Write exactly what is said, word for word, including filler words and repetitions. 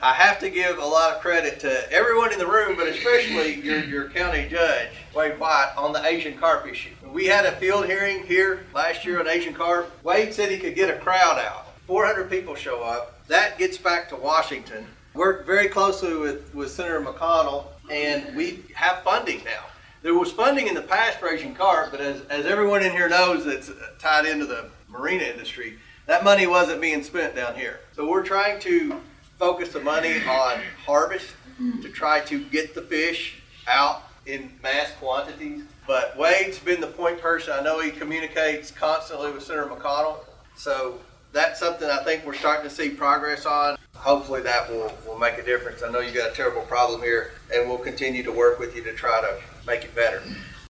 I have to give a lot of credit to everyone in the room, but especially your, your county judge, Wade White, on the Asian carp issue. We had a field hearing here last year on Asian carp. Wade said he could get a crowd out. four hundred people show up. That gets back to Washington. Worked very closely with, with Senator McConnell, and we have funding now. There was funding in the past for Asian carp, but as, as everyone in here knows that's tied into the marina industry, that money wasn't being spent down here. So we're trying to focus the money on harvest to try to get the fish out in mass quantities. But Wade's been the point person. I know he communicates constantly with Senator McConnell. So that's something I think we're starting to see progress on. Hopefully that will, will make a difference. I know you got a terrible problem here, and we'll continue to work with you to try to make it better.